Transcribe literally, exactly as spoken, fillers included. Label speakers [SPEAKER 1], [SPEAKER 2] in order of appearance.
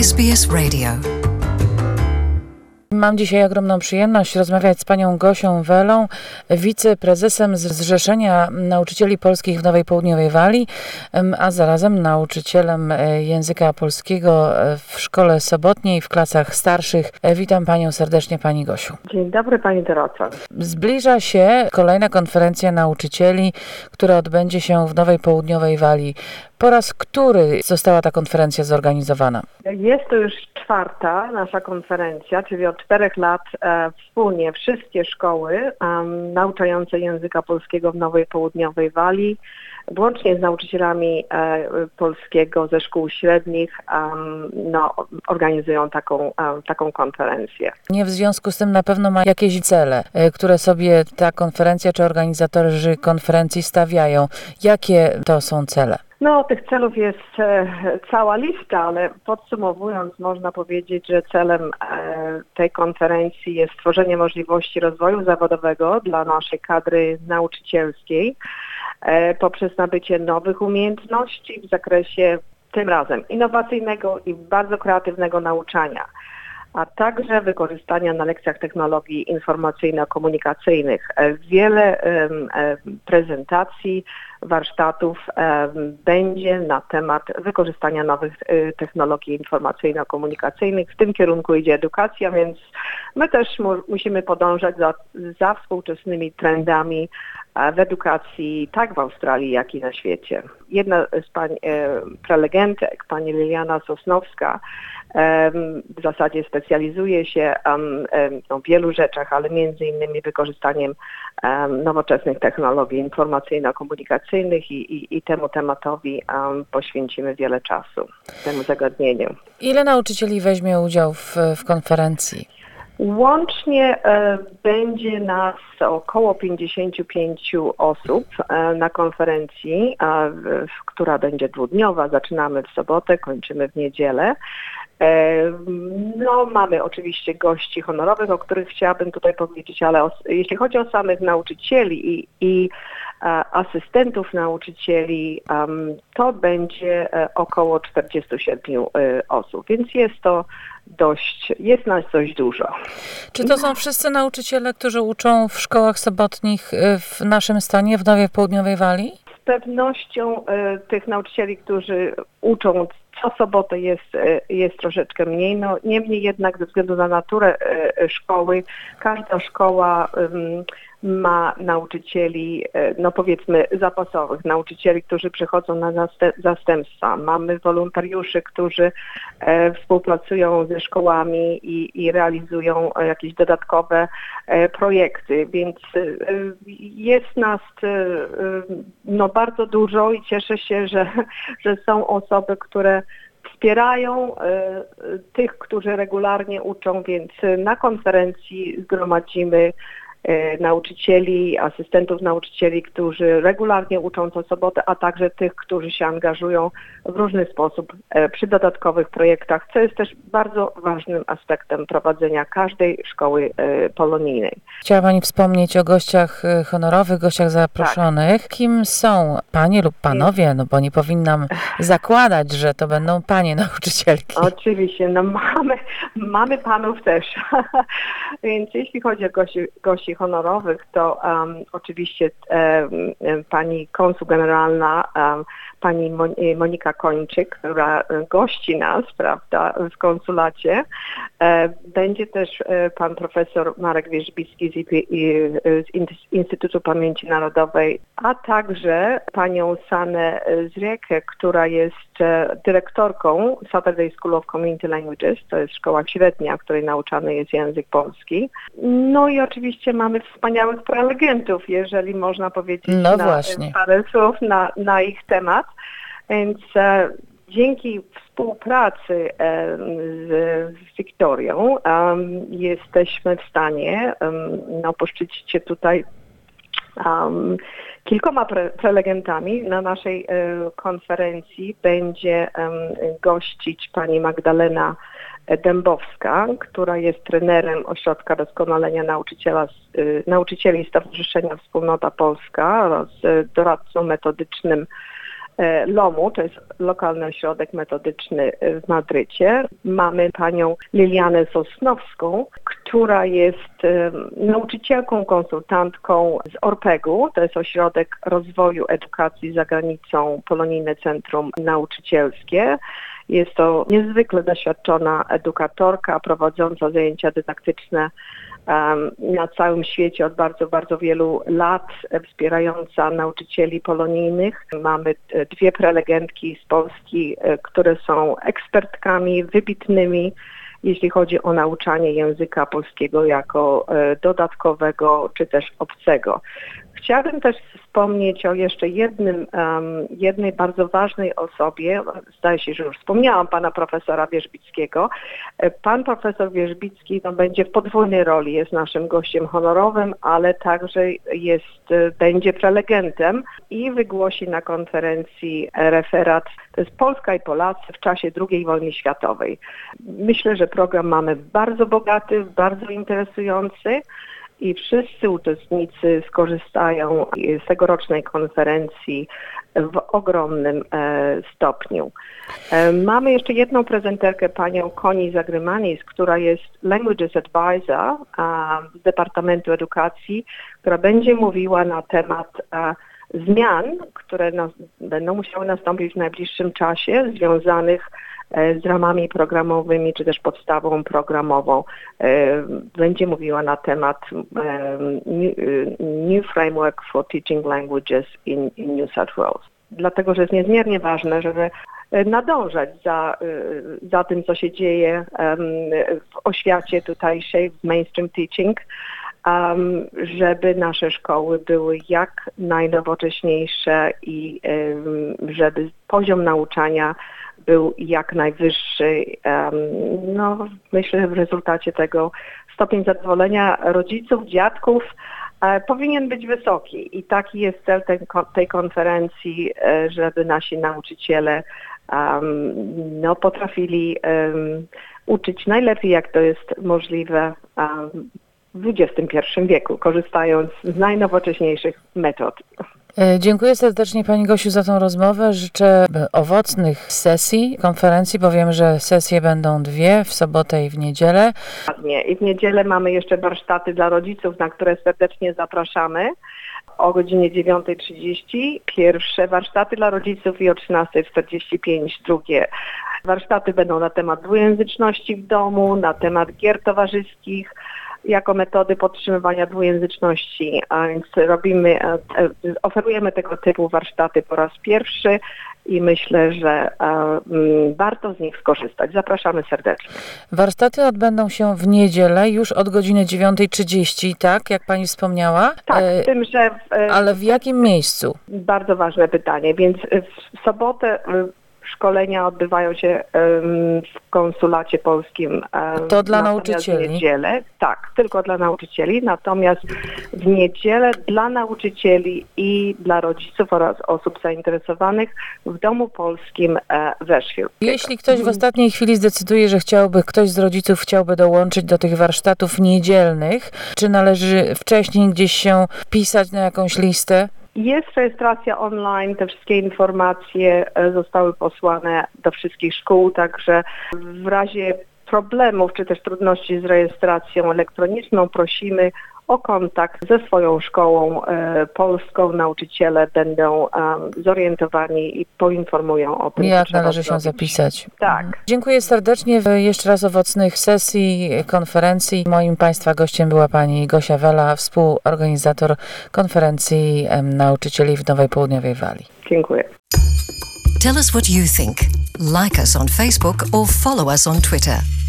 [SPEAKER 1] S B S Radio.
[SPEAKER 2] Mam dzisiaj ogromną przyjemność rozmawiać z panią Gosią Welą, wiceprezesem Zrzeszenia Nauczycieli Polskich w Nowej Południowej Walii, a zarazem nauczycielem języka polskiego w szkole sobotniej w klasach starszych. Witam panią serdecznie, pani Gosiu.
[SPEAKER 3] Dzień dobry, pani Doroto.
[SPEAKER 2] Zbliża się kolejna konferencja nauczycieli, która odbędzie się w Nowej Południowej Walii. Po raz który została ta konferencja zorganizowana?
[SPEAKER 3] Jest to już czwarta nasza konferencja, czyli od czterech lat e, wspólnie wszystkie szkoły um, nauczające języka polskiego w Nowej Południowej Walii, włącznie z nauczycielami e, polskiego ze szkół średnich, um, no, organizują taką, um, taką konferencję.
[SPEAKER 2] Nie w związku z tym na pewno ma jakieś cele, e, które sobie ta konferencja czy organizatorzy konferencji stawiają. Jakie to są cele?
[SPEAKER 3] No, tych celów jest e, cała lista, ale podsumowując można powiedzieć, że celem e, tej konferencji jest stworzenie możliwości rozwoju zawodowego dla naszej kadry nauczycielskiej e, poprzez nabycie nowych umiejętności w zakresie tym razem innowacyjnego i bardzo kreatywnego nauczania, a także wykorzystania na lekcjach technologii informacyjno-komunikacyjnych. Wiele um, prezentacji, warsztatów um, będzie na temat wykorzystania nowych um, technologii informacyjno-komunikacyjnych. W tym kierunku idzie edukacja, więc my też mu, musimy podążać za, za współczesnymi trendami w edukacji tak w Australii, jak i na świecie. Jedna z pań e, prelegentek, pani Liliana Sosnowska, e, w zasadzie specjalizuje się um, e, w wielu rzeczach, ale między innymi wykorzystaniem um, nowoczesnych technologii informacyjno-komunikacyjnych i, i, i temu tematowi um, poświęcimy wiele czasu, temu zagadnieniu.
[SPEAKER 2] Ile nauczycieli weźmie udział w, w konferencji?
[SPEAKER 3] Łącznie e, będzie nas około pięćdziesiąt pięć osób e, na konferencji, a, w, która będzie dwudniowa. Zaczynamy w sobotę, kończymy w niedzielę. E, no, mamy oczywiście gości honorowych, o których chciałabym tutaj powiedzieć, ale o, jeśli chodzi o samych nauczycieli i, i a, asystentów nauczycieli, um, to będzie e, około czterdzieści siedem e, osób, więc jest to dość, jest nas dość dużo.
[SPEAKER 2] Czy to są wszyscy nauczyciele, którzy uczą w szkołach sobotnich w naszym stanie, w Nowej Południowej Walii?
[SPEAKER 3] Z pewnością e, tych nauczycieli, którzy uczą co sobotę jest, e, jest troszeczkę mniej. No, niemniej jednak ze względu na naturę e, szkoły, każda szkoła e, ma nauczycieli, no powiedzmy zapasowych, nauczycieli, którzy przychodzą na zastępstwa. Mamy wolontariuszy, którzy e, współpracują ze szkołami i, i realizują jakieś dodatkowe e, projekty, więc e, jest nas e, no bardzo dużo i cieszę się, że, że są osoby, które wspierają e, tych, którzy regularnie uczą, więc na konferencji zgromadzimy nauczycieli, asystentów nauczycieli, którzy regularnie uczą co sobotę, a także tych, którzy się angażują w różny sposób przy dodatkowych projektach, co jest też bardzo ważnym aspektem prowadzenia każdej szkoły polonijnej.
[SPEAKER 2] Chciała pani wspomnieć o gościach honorowych, gościach zaproszonych. Tak. Kim są panie lub panowie? No bo nie powinnam zakładać, że to będą panie nauczycielki.
[SPEAKER 3] Oczywiście, no mamy, mamy panów też. Więc jeśli chodzi o gości, gości honorowych, to um, oczywiście um, pani konsul generalna, um, pani Monika Kończyk, która gości nas, prawda, w konsulacie. E, będzie też e, pan profesor Marek Wierzbicki z, I P, z Instytutu Pamięci Narodowej, a także panią Sanę Zriekę, która jest e, dyrektorką Saturday School of Community Languages, to jest szkoła średnia, w której nauczany jest język polski. No i oczywiście mamy wspaniałych prelegentów, jeżeli można powiedzieć
[SPEAKER 2] no
[SPEAKER 3] na,
[SPEAKER 2] właśnie.
[SPEAKER 3] parę słów na, na ich temat. Więc e, dzięki współpracy e, z, z Wiktorią um, jesteśmy w stanie um, no, poszczycić się tutaj um, kilkoma pre, prelegentami. Na naszej e, konferencji będzie um, gościć pani Magdalena Dębowska, która jest trenerem Ośrodka Doskonalenia Nauczyciela, y, Nauczycieli Stowarzyszenia Wspólnota Polska oraz y, doradcą metodycznym LOMU, to jest lokalny ośrodek metodyczny w Madrycie. Mamy panią Lilianę Sosnowską, która jest nauczycielką, konsultantką z Orpegu, to jest Ośrodek Rozwoju Edukacji za Granicą, Polonijne Centrum Nauczycielskie. Jest to niezwykle doświadczona edukatorka prowadząca zajęcia dydaktyczne na całym świecie od bardzo, bardzo wielu lat, wspierająca nauczycieli polonijnych. Mamy dwie prelegentki z Polski, które są ekspertkami wybitnymi, jeśli chodzi o nauczanie języka polskiego jako dodatkowego czy też obcego. Chciałabym też wspomnieć o jeszcze jednym, um, jednej bardzo ważnej osobie. Zdaje się, że już wspomniałam pana profesora Wierzbickiego. Pan profesor Wierzbicki no, będzie w podwójnej roli, jest naszym gościem honorowym, ale także jest, będzie prelegentem i wygłosi na konferencji referat. To jest Polska i Polacy w czasie drugiej wojny światowej. Myślę, że program mamy bardzo bogaty, bardzo interesujący. I wszyscy uczestnicy skorzystają z tegorocznej konferencji w ogromnym e, stopniu. E, mamy jeszcze jedną prezenterkę, panią Koni Zagrymanis, która jest Languages Advisor a, z Departamentu Edukacji, która będzie mówiła na temat a, zmian, które nas, będą musiały nastąpić w najbliższym czasie, związanych z ramami programowymi, czy też podstawą programową. Będzie mówiła na temat New Framework for Teaching Languages in, in New South Wales. Dlatego, że jest niezmiernie ważne, żeby nadążać za, za tym, co się dzieje w oświacie tutejszej, w mainstream teaching, Um, żeby nasze szkoły były jak najnowocześniejsze i um, żeby poziom nauczania był jak najwyższy. Um, no, myślę, że w rezultacie tego stopień zadowolenia rodziców, dziadków e, powinien być wysoki i taki jest cel tej, tej konferencji, e, żeby nasi nauczyciele um, no, potrafili um, uczyć najlepiej, jak to jest możliwe um, w dwudziestym pierwszym wieku, korzystając z najnowocześniejszych metod.
[SPEAKER 2] Dziękuję serdecznie pani Gosiu za tą rozmowę. Życzę owocnych sesji konferencji, bo wiem, że sesje będą dwie, w sobotę i w niedzielę.
[SPEAKER 3] I w niedzielę mamy jeszcze warsztaty dla rodziców, na które serdecznie zapraszamy. O godzinie dziewiąta trzydzieści pierwsze warsztaty dla rodziców i o trzynasta czterdzieści pięć drugie. Warsztaty będą na temat dwujęzyczności w domu, na temat gier towarzyskich, jako metody podtrzymywania dwujęzyczności, a więc robimy, oferujemy tego typu warsztaty po raz pierwszy i myślę, że um, warto z nich skorzystać. Zapraszamy serdecznie.
[SPEAKER 2] Warsztaty odbędą się w niedzielę już od godziny dziewiąta trzydzieści, tak? Jak pani wspomniała?
[SPEAKER 3] Tak, z tym, że... W,
[SPEAKER 2] ale w jakim miejscu?
[SPEAKER 3] Bardzo ważne pytanie, więc w sobotę szkolenia odbywają się um, w konsulacie polskim. Um,
[SPEAKER 2] to dla nauczycieli?
[SPEAKER 3] W niedzielę, tak, tylko dla nauczycieli, natomiast w niedzielę dla nauczycieli i dla rodziców oraz osób zainteresowanych w Domu Polskim e, w Ashfield.
[SPEAKER 2] Jeśli ktoś w ostatniej chwili zdecyduje, że chciałby, ktoś z rodziców chciałby dołączyć do tych warsztatów niedzielnych, czy należy wcześniej gdzieś się wpisać na jakąś listę?
[SPEAKER 3] Jest rejestracja online, te wszystkie informacje zostały posłane do wszystkich szkół, także w razie problemów czy też trudności z rejestracją elektroniczną prosimy o kontakt ze swoją szkołą e, polską. Nauczyciele będą e, zorientowani i poinformują o tym,
[SPEAKER 2] jak należy się zapisać.
[SPEAKER 3] Tak.
[SPEAKER 2] Dziękuję serdecznie. Jeszcze raz owocnych sesji, konferencji. Moim Państwa gościem była pani Gosia Wela, współorganizator konferencji e, nauczycieli w Nowej Południowej Walii.
[SPEAKER 3] Dziękuję.
[SPEAKER 1] Tell us what you think. Like us on Facebook or follow us on Twitter.